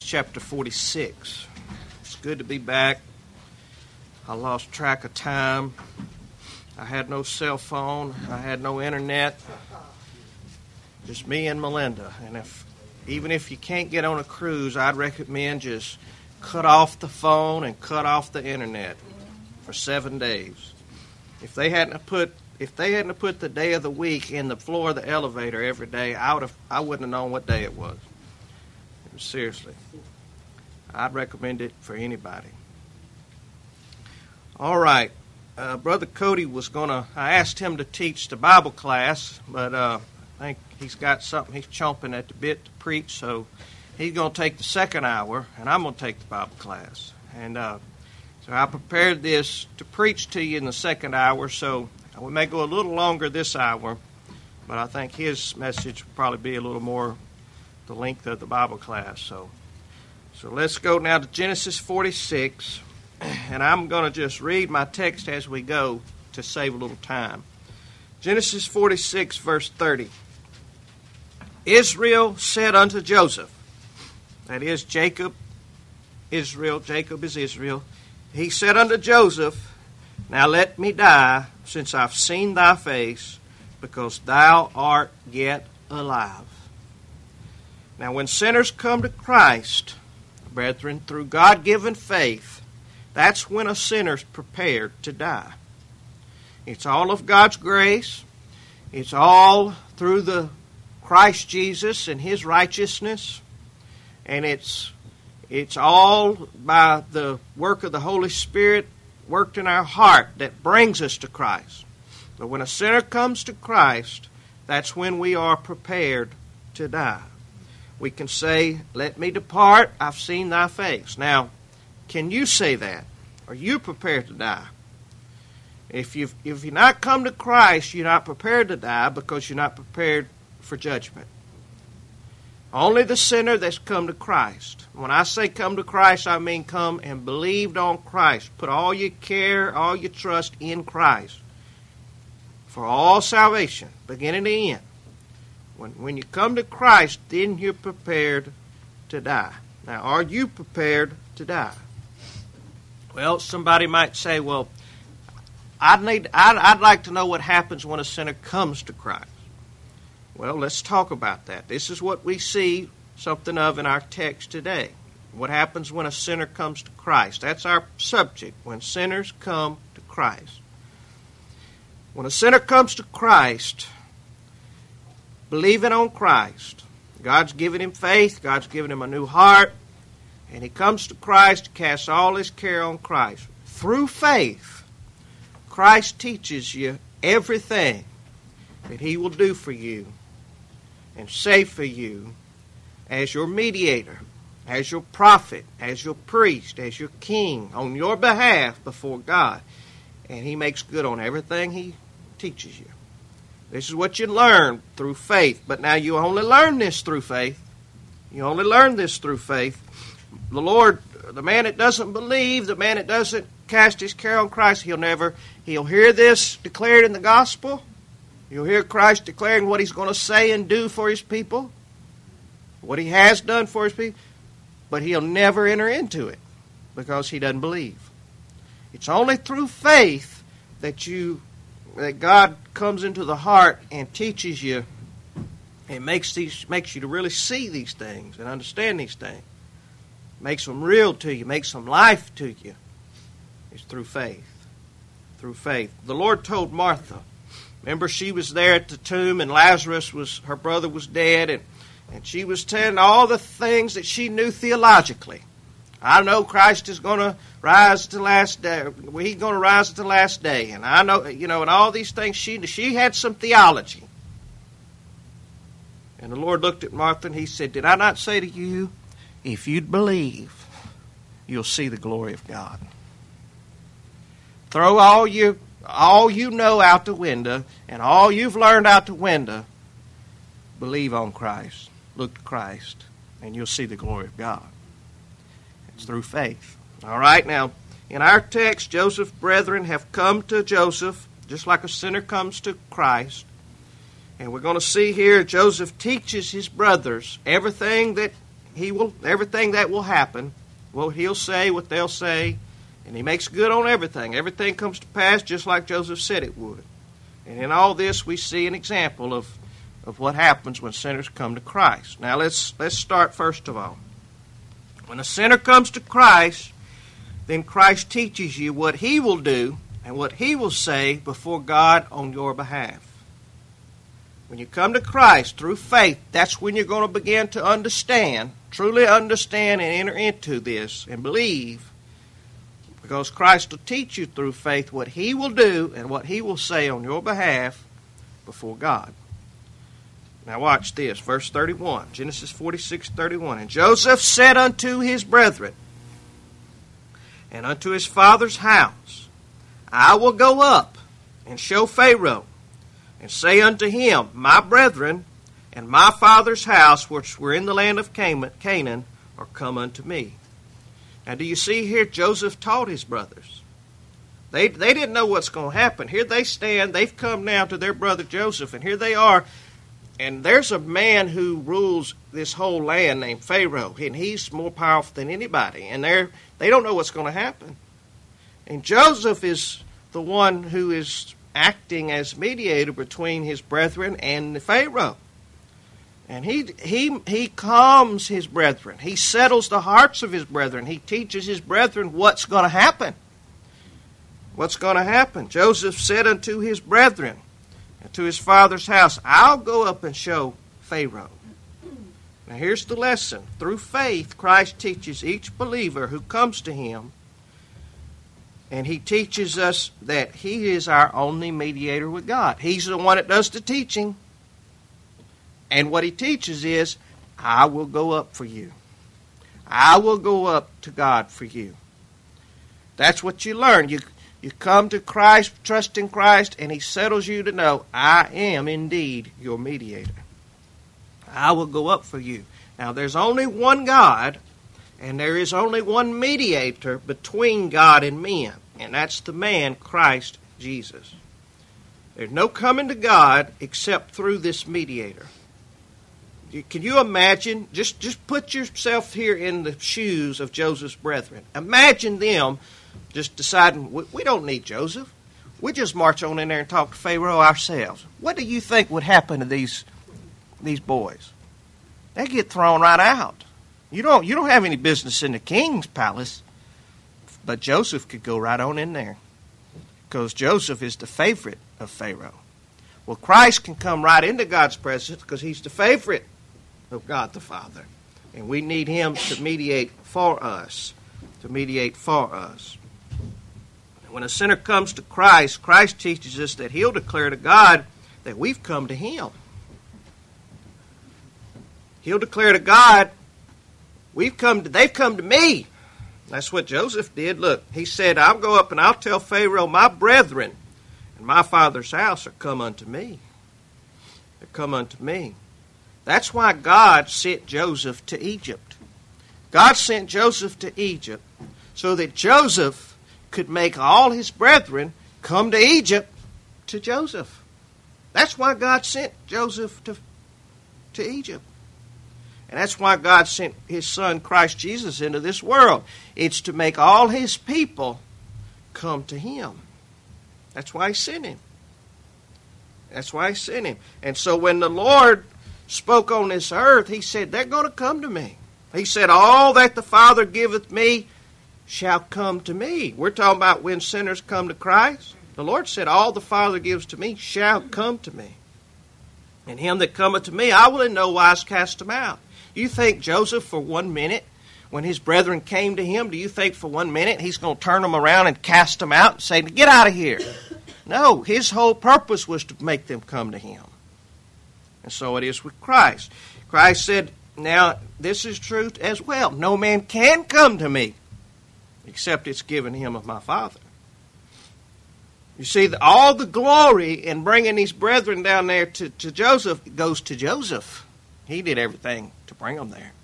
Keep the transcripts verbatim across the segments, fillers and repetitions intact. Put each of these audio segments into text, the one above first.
chapter forty-six. It's good to be back. I lost track of time. I had no cell phone. I had no internet. Just me and Melinda. And if even if you can't get on a cruise, I'd recommend just cut off the phone and cut off the internet for seven days. If they hadn't put if they hadn't put the day of the week in the floor of the elevator every day, I would have I wouldn't have known what day it was. Seriously, I'd recommend it for anybody. All right, uh, Brother Cody was gonna. I asked him to teach the Bible class, but uh, I think he's got something he's chomping at the bit to preach, so he's gonna take the second hour, and I'm gonna take the Bible class. And uh, so I prepared this to preach to you in the second hour, so we may go a little longer this hour, but I think his message will probably be a little more the length of the Bible class. So so let's go now to Genesis forty-six, and I'm going to just read my text as we go to save a little time. Genesis forty-six, verse thirty. Israel said unto Joseph, that is Jacob, Israel, Jacob is Israel. He said unto Joseph, now let me die, since I've seen thy face, because thou art yet alive. Now, when sinners come to Christ, brethren, through God-given faith, that's when a sinner's prepared to die. It's all of God's grace. It's all through the Christ Jesus and His righteousness. And it's it's all by the work of the Holy Spirit worked in our heart that brings us to Christ. But when a sinner comes to Christ, that's when we are prepared to die. We can say, let me depart, I've seen thy face. Now, can you say that? Are you prepared to die? If you've, if you're not come to Christ, you're not prepared to die because you're not prepared for judgment. Only the sinner that's come to Christ. When I say come to Christ, I mean come and believed on Christ. Put all your care, all your trust in Christ for all salvation, beginning to end. When, when you come to Christ, then you're prepared to die. Now, are you prepared to die? Well, somebody might say, well, I'd, need, I'd, I'd like to know what happens when a sinner comes to Christ. Well, let's talk about that. This is what we see something of in our text today. What happens when a sinner comes to Christ? That's our subject, when sinners come to Christ. When a sinner comes to Christ, believing on Christ, God's given him faith, God's given him a new heart, and he comes to Christ, casts all his care on Christ. Through faith, Christ teaches you everything that he will do for you and say for you as your mediator, as your prophet, as your priest, as your king, on your behalf before God. And he makes good on everything he teaches you. This is what you learn through faith. But now you only learn this through faith. You only learn this through faith. The Lord, the man that doesn't believe, the man that doesn't cast his care on Christ, he'll never, he'll hear this declared in the gospel. You'll hear Christ declaring what he's going to say and do for his people, what he has done for his people, but he'll never enter into it because he doesn't believe. It's only through faith that you that God comes into the heart and teaches you and makes these makes you to really see these things and understand these things. Makes them real to you, makes them life to you. It's through faith. Through faith. The Lord told Martha, remember, she was there at the tomb, and Lazarus was, her brother was dead, and, and she was telling all the things that she knew theologically. I know Christ is going to rise at the last day. He's going to rise at the last day, and I know, you know, and all these things. She she had some theology, and the Lord looked at Martha and he said, "Did I not say to you, if you'd believe, you'll see the glory of God?" Throw all you all you know out the window, and all you've learned out the window. Believe on Christ. Look to Christ, and you'll see the glory of God. It's through faith. All right, now, in our text, Joseph's brethren have come to Joseph, just like a sinner comes to Christ. And we're going to see here Joseph teaches his brothers everything that he will, everything that will happen, what he'll say, what they'll say, and he makes good on everything. Everything comes to pass just like Joseph said it would. And in all this, we see an example of, of what happens when sinners come to Christ. Now, let's let's start first of all. When a sinner comes to Christ, then Christ teaches you what he will do and what he will say before God on your behalf. When you come to Christ through faith, that's when you're going to begin to understand, truly understand and enter into this and believe, because Christ will teach you through faith what he will do and what he will say on your behalf before God. Now watch this, verse thirty-one, Genesis forty-six, thirty-one. And Joseph said unto his brethren and unto his father's house, I will go up and show Pharaoh, and say unto him, My brethren and my father's house, which were in the land of Canaan, are come unto me. Now, do you see here Joseph taught his brothers? They, they didn't know what's going to happen. Here they stand. They've come now to their brother Joseph, and here they are. And there's a man who rules this whole land named Pharaoh, and he's more powerful than anybody. And they're, they don't know what's going to happen. And Joseph is the one who is acting as mediator between his brethren and the Pharaoh. And he he he calms his brethren. He settles the hearts of his brethren. He teaches his brethren what's going to happen. What's going to happen? Joseph said unto his brethren and to his father's house, I'll go up and show Pharaoh. Now here's the lesson. Through faith, Christ teaches each believer who comes to him, and he teaches us that he is our only mediator with God. He's the one that does the teaching. And what he teaches is, I will go up for you. I will go up to God for you. That's what you learn. You, you come to Christ, trust in Christ, and he settles you to know, I am indeed your mediator. I will go up for you. Now, there's only one God, and there is only one mediator between God and men, and that's the man, Christ Jesus. There's no coming to God except through this mediator. Can you imagine, just, just put yourself here in the shoes of Joseph's brethren. Imagine them just deciding, we, we don't need Joseph. We just march on in there and talk to Pharaoh ourselves. What do you think would happen to these, these boys? They get thrown right out. You don't, you don't have any business in the king's palace. But Joseph could go right on in there, because Joseph is the favorite of Pharaoh. Well, Christ can come right into God's presence because he's the favorite of God the Father. And we need him to mediate for us, to mediate for us. When a sinner comes to Christ, Christ teaches us that he'll declare to God that we've come to him. He'll declare to God, we've come to, they've come to me. That's what Joseph did. Look, he said, I'll go up and I'll tell Pharaoh, my brethren and my father's house are come unto me. They're come unto me. That's why God sent Joseph to Egypt. God sent Joseph to Egypt so that Joseph could make all his brethren come to Egypt to Joseph. That's why God sent Joseph to, to Egypt. And that's why God sent his son Christ Jesus into this world. It's to make all his people come to him. That's why he sent him. That's why he sent him. And so when the Lord spoke on this earth, he said, they're going to come to me. He said, all that the Father giveth me shall come to me. We're talking about when sinners come to Christ. The Lord said, all the Father gives to me shall come to me. And him that cometh to me, I will in no wise cast him out. You think Joseph for one minute, when his brethren came to him, do you think for one minute he's going to turn them around and cast them out and say, get out of here? No, his whole purpose was to make them come to him. And so it is with Christ. Christ said, now this is true as well. No man can come to me except it's given him of my Father. You see, all the glory in bringing these brethren down there to, to Joseph goes to Joseph. He did everything to bring them there.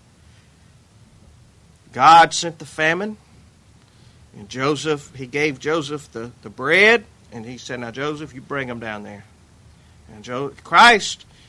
God sent the famine, and Joseph, he gave Joseph the, the bread, and he said, now Joseph, you bring them down there. And jo- Christ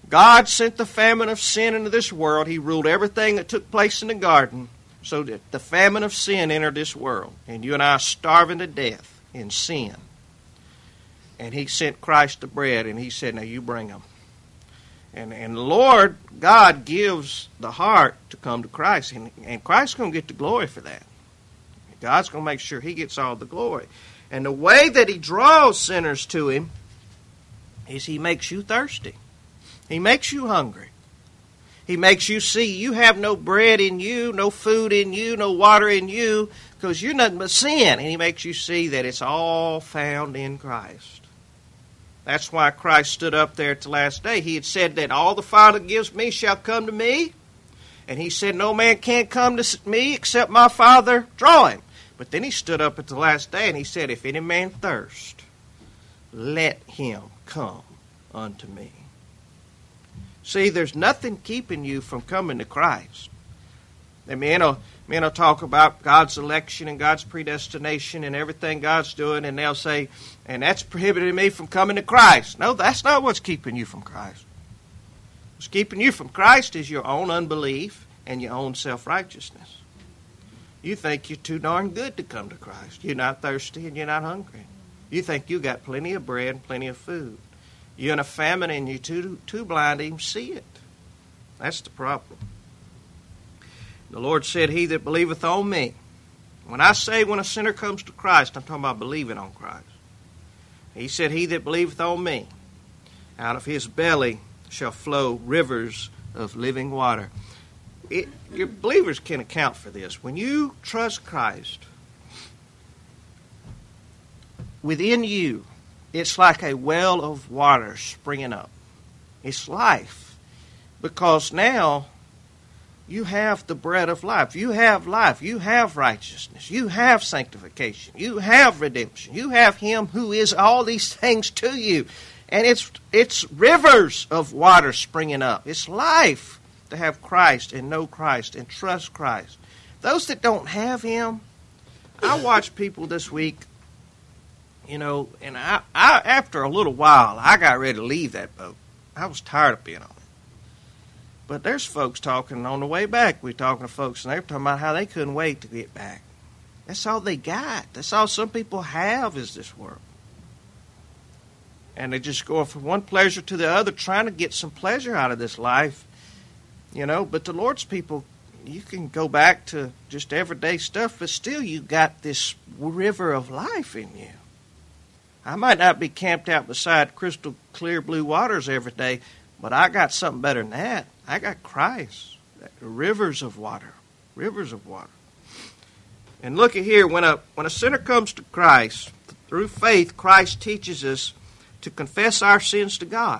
God sent the famine of sin into this world. He ruled everything that took place in the garden so that the famine of sin entered this world. And you and I are starving to death in sin. And he sent Christ the bread, and he said, now you bring them. And, and the Lord, God, gives the heart to come to Christ. And, and Christ's going to get the glory for that. God's going to make sure he gets all the glory. And the way that he draws sinners to him is he makes you thirsty. He makes you hungry. He makes you see you have no bread in you, no food in you, no water in you, because you're nothing but sin. And he makes you see that it's all found in Christ. That's why Christ stood up there at the last day. He had said that all the Father gives me shall come to me. And he said no man can't come to me except my Father draw him. But then he stood up at the last day and he said, if any man thirst, let him come unto me. See, there's nothing keeping you from coming to Christ. And men will, men will talk about God's election and God's predestination and everything God's doing, and they'll say, and that's prohibiting me from coming to Christ. No, that's not what's keeping you from Christ. What's keeping you from Christ is your own unbelief and your own self-righteousness. You think you're too darn good to come to Christ. You're not thirsty and you're not hungry. You think you got plenty of bread and plenty of food. You're in a famine and you're too, too blind to even see it. That's the problem. The Lord said, he that believeth on me. When I say when a sinner comes to Christ, I'm talking about believing on Christ. He said, he that believeth on me, out of his belly shall flow rivers of living water. It, your believers can account for this. When you trust Christ, within you, it's like a well of water springing up. It's life. Because now you have the bread of life. You have life. You have righteousness. You have sanctification. You have redemption. You have him who is all these things to you. And it's it's rivers of water springing up. It's life to have Christ and know Christ and trust Christ. Those that don't have him, I watch people this week, you know, and I, I after a little while, I got ready to leave that boat. I was tired of being on it. But there's folks talking on the way back. We're talking to folks, and they're talking about how they couldn't wait to get back. That's all they got. That's all some people have is this world. And they just go from one pleasure to the other, trying to get some pleasure out of this life. You know, but the Lord's people, you can go back to just everyday stuff, but still you got this river of life in you. I might not be camped out beside crystal clear blue waters every day, but I got something better than that. I got Christ. Rivers of water. Rivers of water. And look at here, when a when a sinner comes to Christ, through faith, Christ teaches us to confess our sins to God.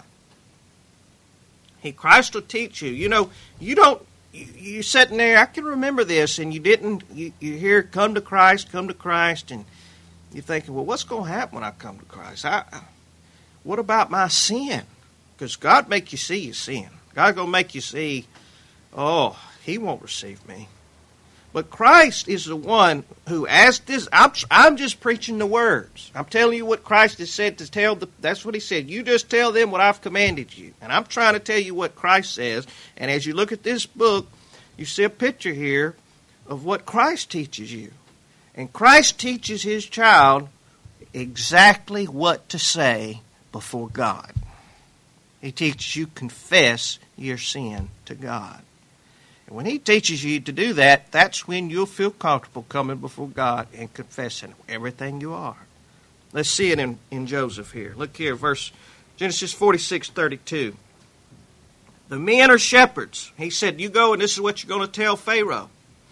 He, Christ will teach you. You know, you don't, you, you're sitting there, I can remember this, and you didn't, you, you hear, come to Christ, come to Christ, and you're thinking, well, what's going to happen when I come to Christ? I, I, what about my sin? Because God make you see your sin. God's going to make you see, oh, he won't receive me. But Christ is the one who, as this, I'm, I'm just preaching the words. I'm telling you what Christ has said to tell. The, that's what he said. You just tell them what I've commanded you. And I'm trying to tell you what Christ says. And as you look at this book, you see a picture here of what Christ teaches you. And Christ teaches his child exactly what to say before God. He teaches you confess your sin to God. And when he teaches you to do that, that's when you'll feel comfortable coming before God and confessing everything you are. Let's see it in, in Joseph here. Look here, verse Genesis forty-six thirty-two. The men are shepherds. He said, you go and this is what you're going to tell Pharaoh.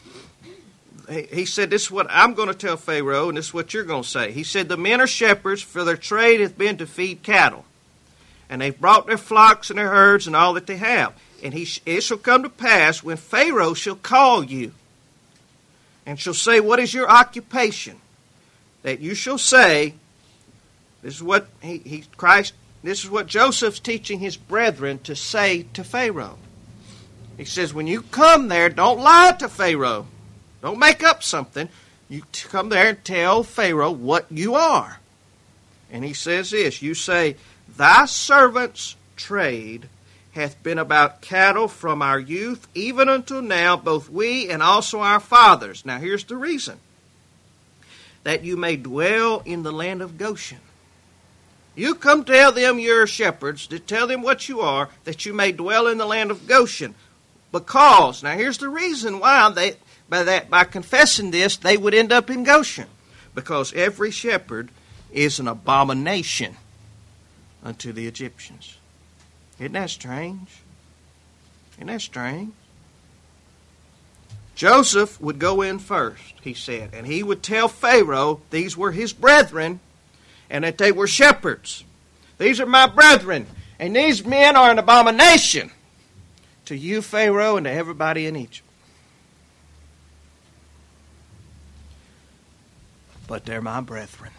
He, he said, this is what I'm going to tell Pharaoh, and this is what you're going to say. He said, the men are shepherds, for their trade hath been to feed cattle. And they've brought their flocks and their herds and all that they have. And he, it shall come to pass when Pharaoh shall call you and shall say, what is your occupation? That you shall say, this is what he, he Christ, this is what Joseph's teaching his brethren to say to Pharaoh. He says, when you come there, don't lie to Pharaoh. Don't make up something. You come there and tell Pharaoh what you are. And he says this, you say, thy servants trade hath been about cattle from our youth, even until now, both we and also our fathers. Now here's the reason. That you may dwell in the land of Goshen. You come tell them you're shepherds, to tell them what you are, that you may dwell in the land of Goshen. Because, now here's the reason why, they by that by confessing this, they would end up in Goshen. Because every shepherd is an abomination unto the Egyptians. Isn't that strange? Isn't that strange? Joseph would go in first, he said, and he would tell Pharaoh these were his brethren and that they were shepherds. These are my brethren, and these men are an abomination to you, Pharaoh, and to everybody in Egypt. But they're my brethren.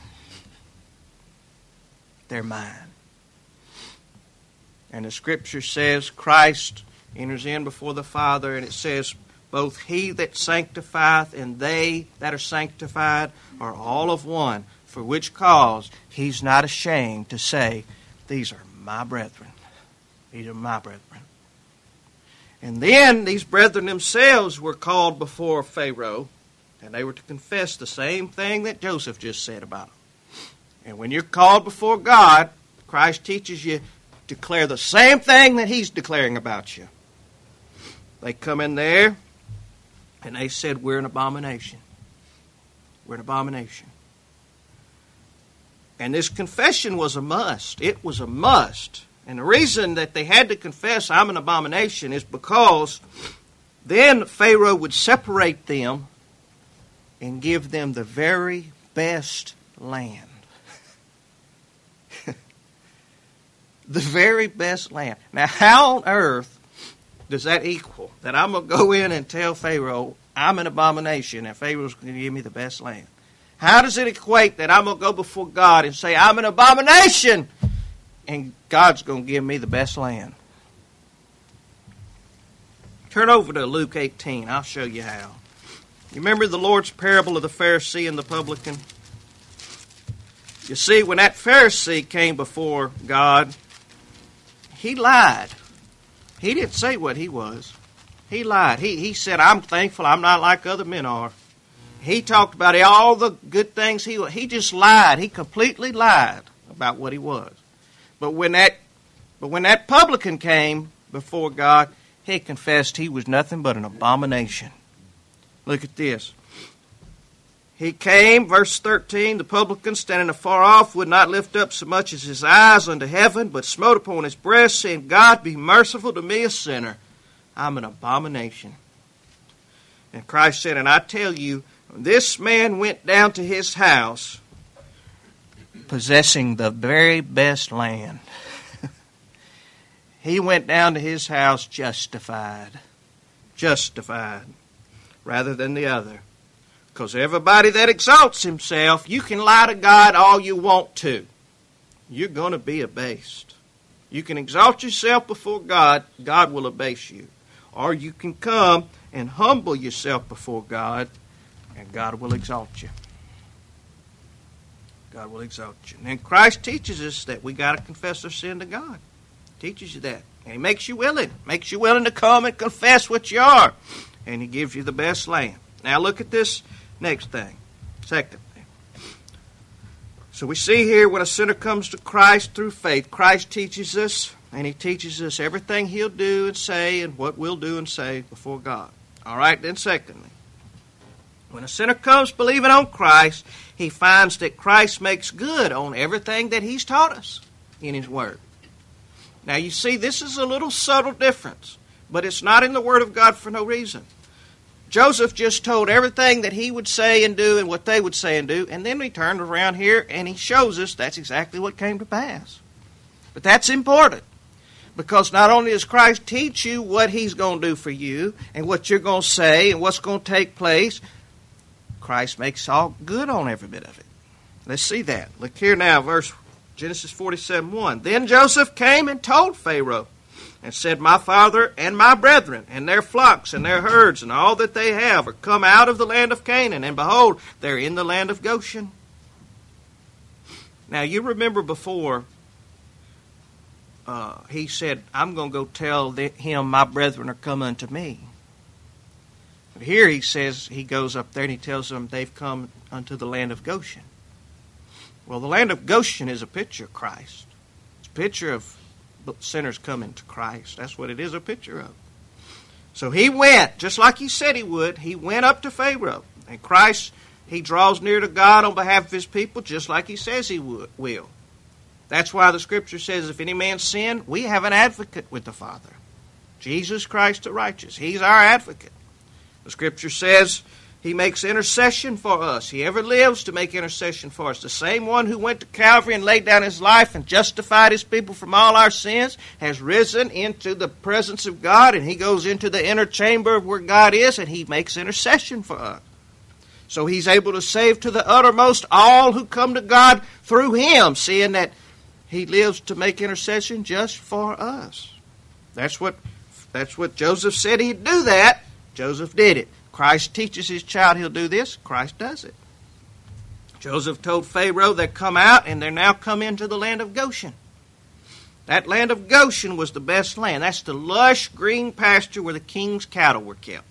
They're mine. And the Scripture says Christ enters in before the Father, and it says, both he that sanctifieth and they that are sanctified are all of one, for which cause he's not ashamed to say, these are my brethren. These are my brethren. And then these brethren themselves were called before Pharaoh, and they were to confess the same thing that Joseph just said about them. And when you're called before God, Christ teaches you to declare the same thing that he's declaring about you. They come in there, and they said, we're an abomination. We're an abomination. And this confession was a must. It was a must. And the reason that they had to confess I'm an abomination is because then Pharaoh would separate them and give them the very best land. The very best land. Now, how on earth does that equal? That I'm going to go in and tell Pharaoh I'm an abomination and Pharaoh's going to give me the best land? How does it equate that I'm going to go before God and say I'm an abomination and God's going to give me the best land? Turn over to Luke eighteen. I'll show you how. You remember the Lord's parable of the Pharisee and the publican? You see, when that Pharisee came before God, he lied. He didn't say what he was. He lied. He, he said, I'm thankful I'm not like other men are. He talked about all the good things he was. He just lied. He completely lied about what he was. But when that, but when that publican came before God, he confessed he was nothing but an abomination. Look at this. He came, verse thirteen, the publican standing afar off would not lift up so much as his eyes unto heaven, but smote upon his breast, saying, God, be merciful to me, a sinner. I'm an abomination. And Christ said, and I tell you, this man went down to his house possessing the very best land. He went down to his house justified. Justified. Rather than the other. Because everybody that exalts himself, you can lie to God all you want to. You're going to be abased. You can exalt yourself before God, God will abase you. Or you can come and humble yourself before God, and God will exalt you. God will exalt you. And Christ teaches us that we got to confess our sin to God. He teaches you that. And he makes you willing. Makes you willing to come and confess what you are. And he gives you the best land. Now look at this next thing. Second thing. So we see here when a sinner comes to Christ through faith, Christ teaches us, and he teaches us everything he'll do and say and what we'll do and say before God. All right, then secondly, when a sinner comes believing on Christ, he finds that Christ makes good on everything that he's taught us in his Word. Now you see, this is a little subtle difference, but it's not in the Word of God for no reason. Joseph just told everything that he would say and do and what they would say and do, and then he turned around here and he shows us that's exactly what came to pass. But that's important, because not only does Christ teach you what he's going to do for you and what you're going to say and what's going to take place, Christ makes all good on every bit of it. Let's see that. Look here now, verse Genesis forty-seven one. Then Joseph came and told Pharaoh, and said, my father and my brethren, and their flocks and their herds, and all that they have, are come out of the land of Canaan, and behold, they're in the land of Goshen. Now, you remember before, uh, he said, I'm going to go tell the, him my brethren are come unto me. But here he says, he goes up there and he tells them they've come unto the land of Goshen. Well, the land of Goshen is a picture of Christ. It's a picture of sinners coming to Christ. That's what it is a picture of. So he went, just like he said he would, he went up to Pharaoh. And Christ, he draws near to God on behalf of his people, just like he says he would, will. That's why the Scripture says, if any man sin, we have an advocate with the Father. Jesus Christ the righteous. He's our advocate. The Scripture says he makes intercession for us. He ever lives to make intercession for us. The same one who went to Calvary and laid down his life and justified his people from all our sins has risen into the presence of God, and he goes into the inner chamber where God is, and he makes intercession for us. So he's able to save to the uttermost all who come to God through him, seeing that he lives to make intercession just for us. That's what, that's what Joseph said he'd do that. Joseph did it. Christ teaches his child he'll do this. Christ does it. Joseph told Pharaoh they'd come out, and they're now come into the land of Goshen. That land of Goshen was the best land. That's the lush green pasture where the king's cattle were kept.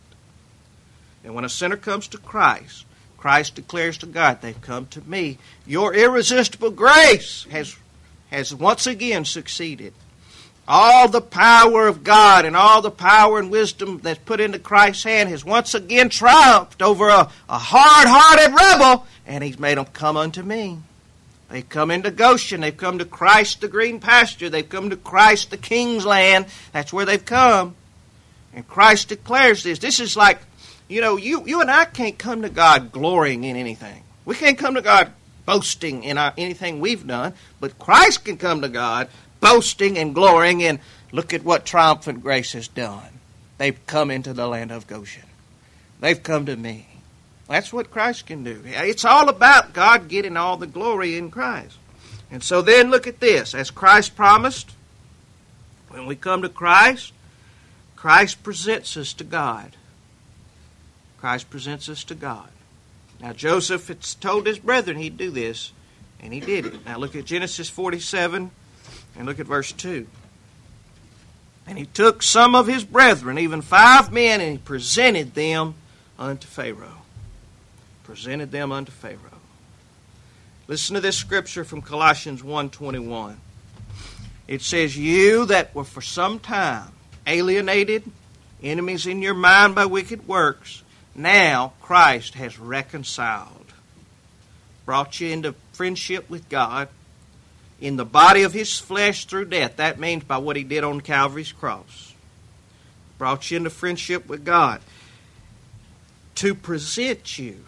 And when a sinner comes to Christ, Christ declares to God, they've come to me. Your irresistible grace has, has once again succeeded. All the power of God and all the power and wisdom that's put into Christ's hand has once again triumphed over a, a hard-hearted rebel, and he's made them come unto me. They've come into Goshen. They've come to Christ the green pasture. They've come to Christ the king's land. That's where they've come. And Christ declares this. This is like, you know, you, you and I can't come to God glorying in anything. We can't come to God boasting in our, anything we've done, but Christ can come to God boasting and glorying in, look at what triumphant grace has done. They've come into the land of Goshen. They've come to me. That's what Christ can do. It's all about God getting all the glory in Christ. And so then look at this. As Christ promised, when we come to Christ, Christ presents us to God. Christ presents us to God. Now Joseph had told his brethren he'd do this, and he did it. Now look at Genesis forty-seven. And look at verse two. And he took some of his brethren, even five men, and he presented them unto Pharaoh. Presented them unto Pharaoh. Listen to this scripture from Colossians one twenty-one. It says, you that were for some time alienated, enemies in your mind by wicked works, now Christ has reconciled, brought you into friendship with God, in the body of his flesh through death. That means by what he did on Calvary's cross. Brought you into friendship with God. To present you.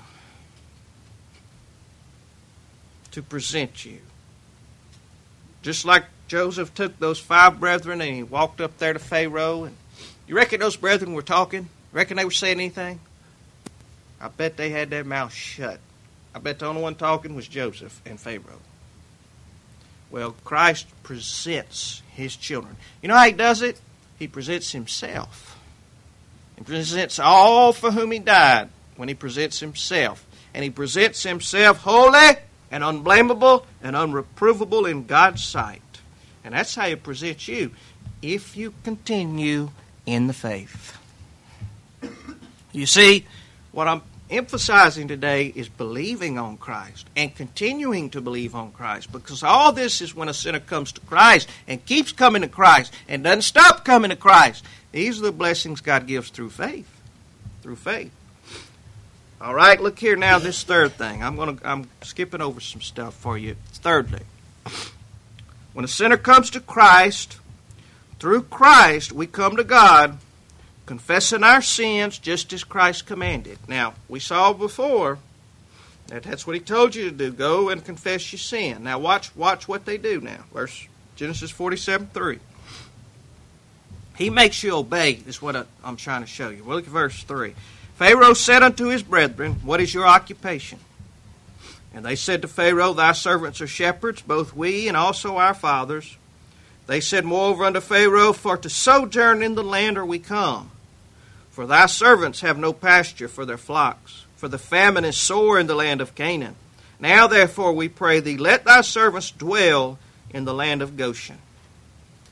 To present you. Just like Joseph took those five brethren and he walked up there to Pharaoh. And you reckon those brethren were talking? You reckon they were saying anything? I bet they had their mouths shut. I bet the only one talking was Joseph and Pharaoh. Well, Christ presents his children. You know how he does it? He presents himself. He presents all for whom he died when he presents himself. And he presents himself holy and unblameable and unreprovable in God's sight. And that's how he presents you, if you continue in the faith. You see, what I'm emphasizing today is believing on Christ and continuing to believe on Christ, because all this is when a sinner comes to Christ and keeps coming to Christ and doesn't stop coming to Christ. These are the blessings God gives through faith. Through faith. All right, look here now, this third thing. I'm going to I'm skipping over some stuff for you. Thirdly, when a sinner comes to Christ, through Christ we come to God, confessing our sins just as Christ commanded. Now, we saw before that that's what he told you to do. Go and confess your sin. Now, watch watch what they do now. Verse Genesis forty-seven three. He makes you obey, is what I, I'm trying to show you. Well, look at verse three. Pharaoh said unto his brethren, what is your occupation? And they said to Pharaoh, thy servants are shepherds, both we and also our fathers. They said moreover unto Pharaoh, for to sojourn in the land are we come. For thy servants have no pasture for their flocks, for the famine is sore in the land of Canaan. Now therefore we pray thee, let thy servants dwell in the land of Goshen.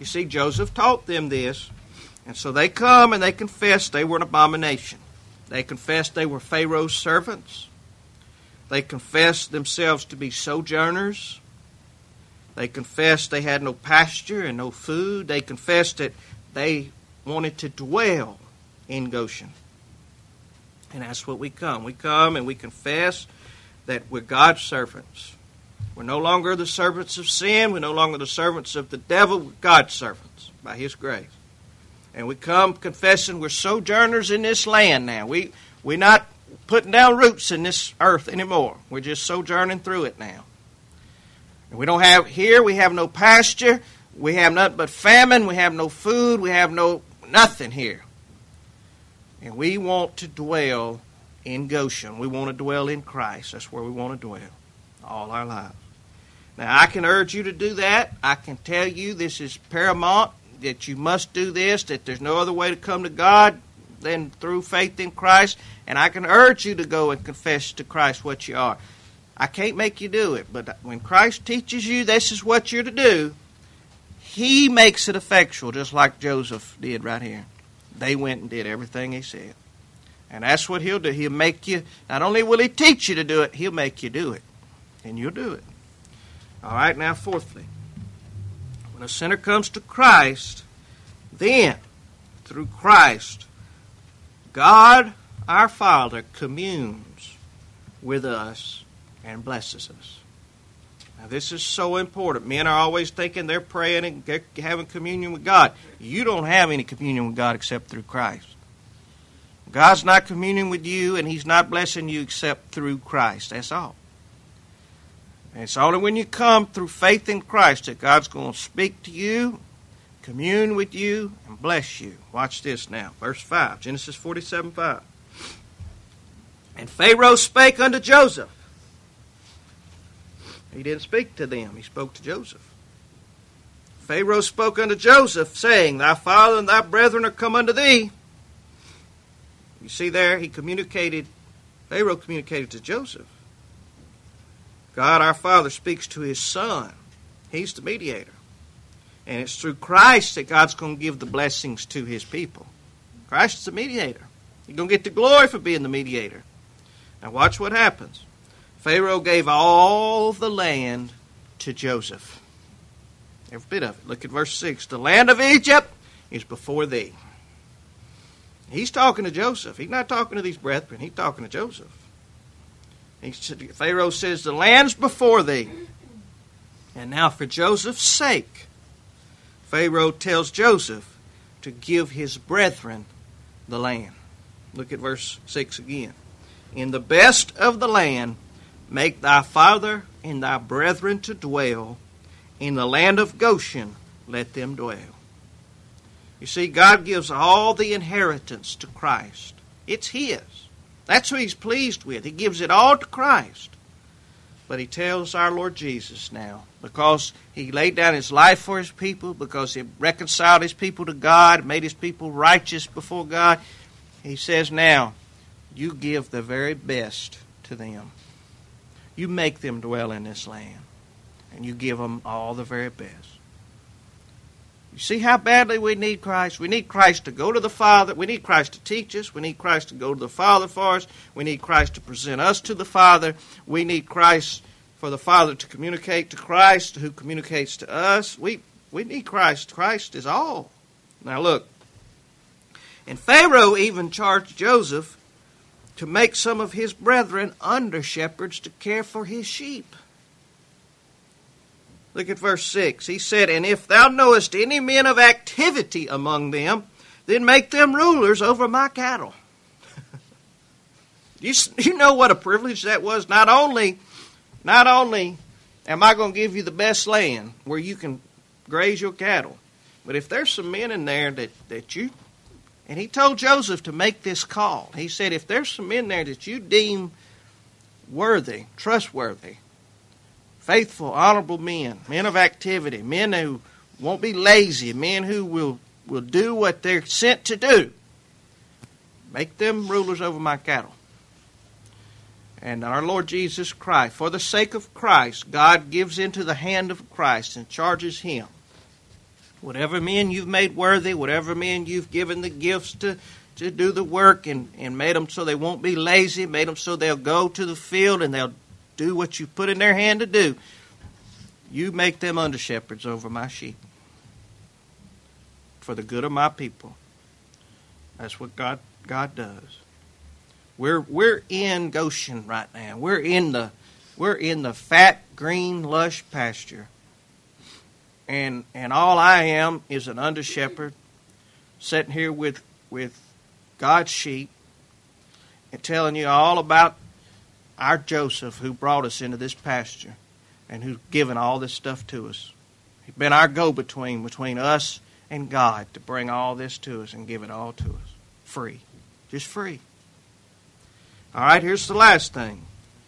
You see, Joseph taught them this, and so they come and they confess they were an abomination. They confessed they were Pharaoh's servants. They confessed themselves to be sojourners. They confessed they had no pasture and no food. They confessed that they wanted to dwell in Goshen. And that's what we come. We come and we confess that we're God's servants. We're no longer the servants of sin. We're no longer the servants of the devil. We're God's servants by His grace. And we come confessing we're sojourners in this land now. We, we're not putting down roots in this earth anymore. We're just sojourning through it now. And we don't have, here we have no pasture. We have nothing but famine. We have no food. We have no nothing here. And we want to dwell in Goshen. We want to dwell in Christ. That's where we want to dwell all our lives. Now, I can urge you to do that. I can tell you this is paramount, that you must do this, that there's no other way to come to God than through faith in Christ. And I can urge you to go and confess to Christ what you are. I can't make you do it, but when Christ teaches you this is what you're to do, He makes it effectual, just like Joseph did right here. They went and did everything He said. And that's what He'll do. He'll make you, not only will He teach you to do it, He'll make you do it. And you'll do it. All right, now fourthly, when a sinner comes to Christ, then, through Christ, God, our Father, communes with us and blesses us. Now, this is so important. Men are always thinking they're praying and they're having communion with God. You don't have any communion with God except through Christ. God's not communing with you, and He's not blessing you except through Christ. That's all. And it's only when you come through faith in Christ that God's going to speak to you, commune with you, and bless you. Watch this now. Verse five, Genesis forty-seven five. And Pharaoh spake unto Joseph. He didn't speak to them. He spoke to Joseph. Pharaoh spoke unto Joseph, saying, Thy father and thy brethren are come unto thee. You see there, he communicated, Pharaoh communicated to Joseph. God, our Father, speaks to His Son. He's the mediator. And it's through Christ that God's going to give the blessings to His people. Christ is the mediator. You're going to get the glory for being the mediator. Now watch what happens. Pharaoh gave all the land to Joseph. Every bit of it. Look at verse six. The land of Egypt is before thee. He's talking to Joseph. He's not talking to these brethren. He's talking to Joseph. He said, Pharaoh says, the land's before thee. And now for Joseph's sake, Pharaoh tells Joseph to give his brethren the land. Look at verse six again. In the best of the land, make thy father and thy brethren to dwell. In the land of Goshen, let them dwell. You see, God gives all the inheritance to Christ. It's His. That's who He's pleased with. He gives it all to Christ. But He tells our Lord Jesus now, because He laid down His life for His people, because He reconciled His people to God, made His people righteous before God, He says now, you give the very best to them. You make them dwell in this land. And you give them all the very best. You see how badly we need Christ? We need Christ to go to the Father. We need Christ to teach us. We need Christ to go to the Father for us. We need Christ to present us to the Father. We need Christ for the Father to communicate to Christ, who communicates to us. We, we need Christ. Christ is all. Now look. And Pharaoh even charged Joseph to make some of his brethren under shepherds to care for his sheep. Look at verse six. He said, And if thou knowest any men of activity among them, then make them rulers over my cattle. you, you know what a privilege that was? Not only, not only am I going to give you the best land where you can graze your cattle, but if there's some men in there that, that you... And he told Joseph to make this call. He said, if there's some men there that you deem worthy, trustworthy, faithful, honorable men, men of activity, men who won't be lazy, men who will, will do what they're sent to do, make them rulers over my cattle. And our Lord Jesus Christ, for the sake of Christ, God gives into the hand of Christ and charges Him Whatever men you've made worthy, whatever men you've given the gifts to, to do the work and, and made them so they won't be lazy, made them so they'll go to the field and they'll do what you put in their hand to do. You make them under shepherds over my sheep for the good of my people. That's what God God does. We're we're in Goshen right now. We're in the we're in the fat, green, lush pasture. And and all I am is an under shepherd sitting here with with God's sheep and telling you all about our Joseph who brought us into this pasture and who's given all this stuff to us. He's been our go-between between us and God to bring all this to us and give it all to us. Free. Just free. All right, here's the last thing.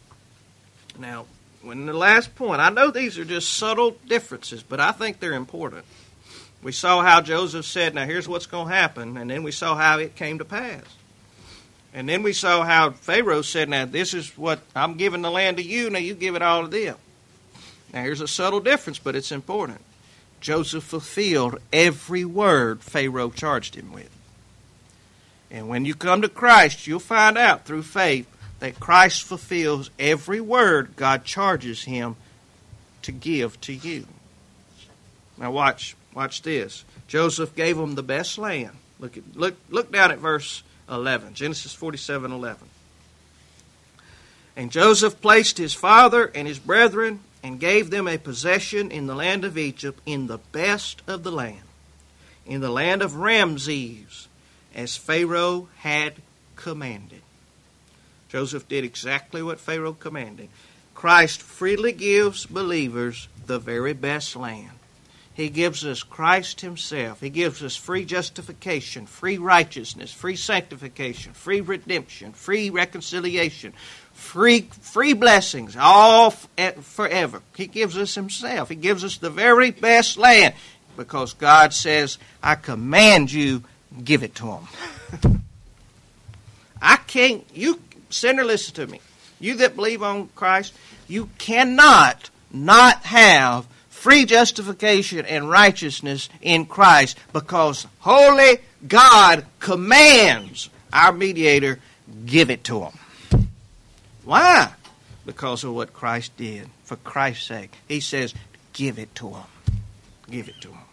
Now, when the last point, I know these are just subtle differences, but I think they're important. We saw how Joseph said, now here's what's going to happen, and then we saw how it came to pass. And then we saw how Pharaoh said, now this is what, I'm giving the land to you, now you give it all to them. Now here's a subtle difference, but it's important. Joseph fulfilled every word Pharaoh charged him with. And when you come to Christ, you'll find out through faith that Christ fulfills every word God charges him to give to you. Now watch, watch this. Joseph gave them the best land. Look at, look, look down at verse eleven, Genesis forty-seven eleven. And Joseph placed his father and his brethren and gave them a possession in the land of Egypt, in the best of the land, in the land of Ramses, as Pharaoh had commanded. Joseph did exactly what Pharaoh commanded. Christ freely gives believers the very best land. He gives us Christ himself. He gives us free justification, free righteousness, free sanctification, free redemption, free reconciliation, free free blessings, all forever. He gives us himself. He gives us the very best land because God says, I command you, give it to them. I can't, you sinner, listen to me. You that believe on Christ, you cannot not have free justification and righteousness in Christ because holy God commands our mediator, give it to him. Why? Because of what Christ did. For Christ's sake. He says, give it to him. Give it to him.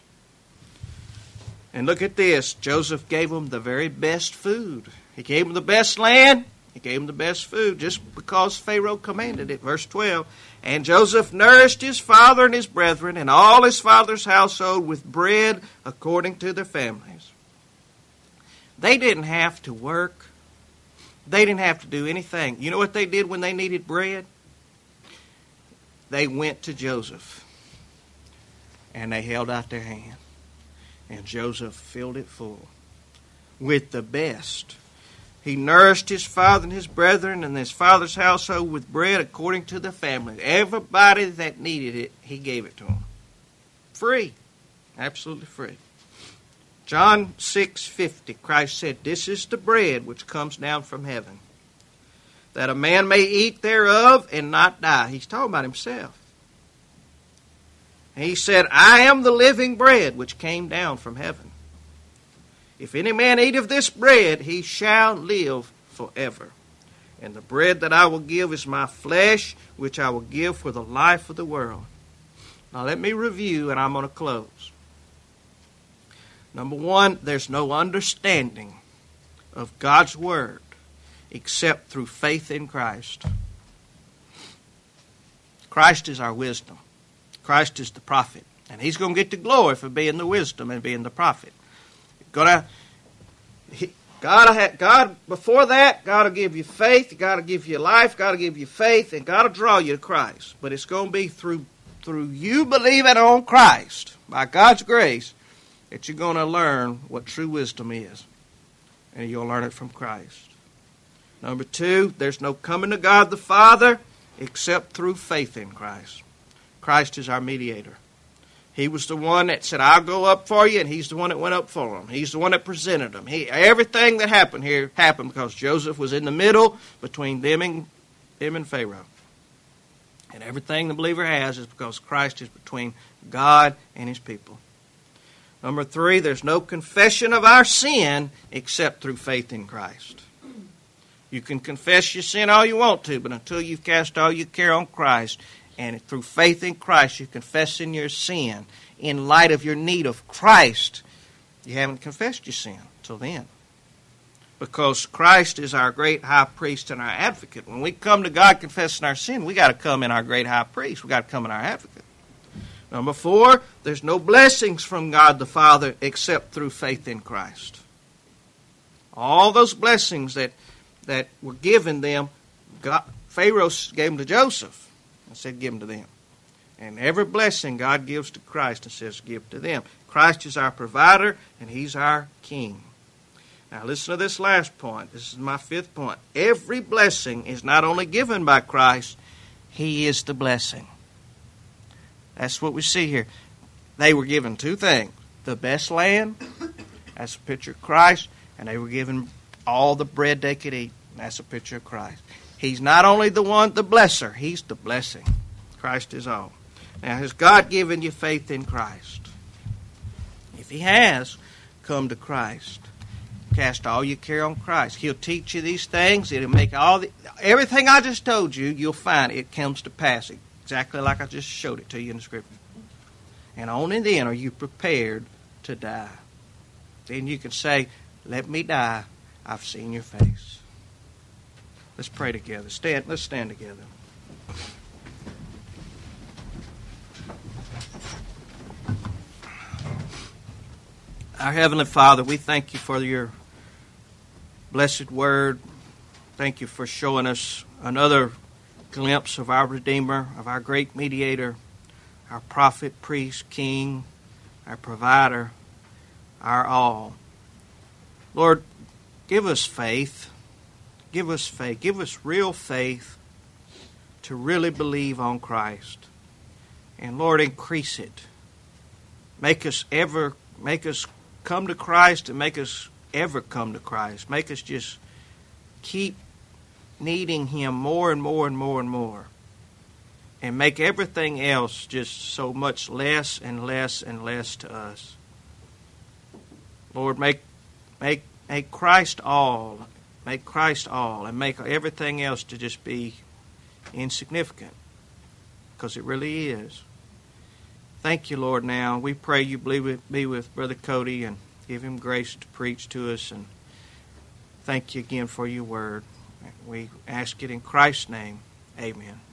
And look at this. Joseph gave them the very best food. He gave them the best land. He gave them the best food just because Pharaoh commanded it. Verse twelve. And Joseph nourished his father and his brethren and all his father's household with bread according to their families. They didn't have to work. They didn't have to do anything. You know what they did when they needed bread? They went to Joseph. And they held out their hand. And Joseph filled it full with the best. He nourished his father and his brethren and his father's household with bread according to their family. Everybody that needed it, he gave it to them. Free. Absolutely free. John six fifty, Christ said, this is the bread which comes down from heaven, that a man may eat thereof and not die. He's talking about himself. And he said, I am the living bread which came down from heaven. If any man eat of this bread, he shall live forever. And the bread that I will give is my flesh, which I will give for the life of the world. Now let me review, and I'm going to close. Number one, there's no understanding of God's Word except through faith in Christ. Christ is our wisdom. Christ is the prophet. And he's going to get the glory for being the wisdom and being the prophet. Gonna, he, God, God, before that, God will give you faith, God will give you life, God will give you faith, and God will draw you to Christ. But it's going to be through through you believing on Christ, by God's grace, that you're going to learn what true wisdom is. And you'll learn it from Christ. Number two, there's no coming to God the Father except through faith in Christ. Christ is our mediator. He was the one that said, I'll go up for you, and he's the one that went up for them. He's the one that presented them. He, everything that happened here happened because Joseph was in the middle between them and, them and Pharaoh. And everything the believer has is because Christ is between God and his people. Number three, there's no confession of our sin except through faith in Christ. You can confess your sin all you want to, but until you've cast all your care on Christ, and through faith in Christ, you're confessing your sin in light of your need of Christ, you haven't confessed your sin till then. Because Christ is our great high priest and our advocate. When we come to God confessing our sin, we got to come in our great high priest. We got to come in our advocate. Number four, there's no blessings from God the Father except through faith in Christ. All those blessings that, that were given them, God, Pharaoh gave them to Joseph and said, give them to them. And every blessing God gives to Christ and says, give to them. Christ is our provider and He's our King. Now listen to this last point. This is my fifth point. Every blessing is not only given by Christ, He is the blessing. That's what we see here. They were given two things. The best land, that's a picture of Christ, and they were given all the bread they could eat. That's a picture of Christ. He's not only the one, the blesser, He's the blessing. Christ is all. Now, has God given you faith in Christ? If He has, come to Christ. Cast all your care on Christ. He'll teach you these things. It'll make all the, everything I just told you, you'll find it comes to pass. Exactly like I just showed it to you in the Scripture. And only then are you prepared to die. Then you can say, let me die. I've seen your face. Let's pray together. Stand. Let's stand together. Our Heavenly Father, we thank you for your blessed word. Thank you for showing us another glimpse of our Redeemer, of our great mediator, our prophet, priest, king, our provider, our all. Lord, give us faith. Give us faith. Give us real faith to really believe on Christ. And Lord, increase it. Make us ever, make us come to Christ and make us ever come to Christ. Make us just keep needing Him more and more and more and more. And make everything else just so much less and less and less to us. Lord, make make make Christ all. Make Christ all. And make everything else to just be insignificant. Because it really is. Thank you, Lord, now. We pray you be with, be with Brother Cody and give him grace to preach to us. And thank you again for your word. We ask it in Christ's name. Amen.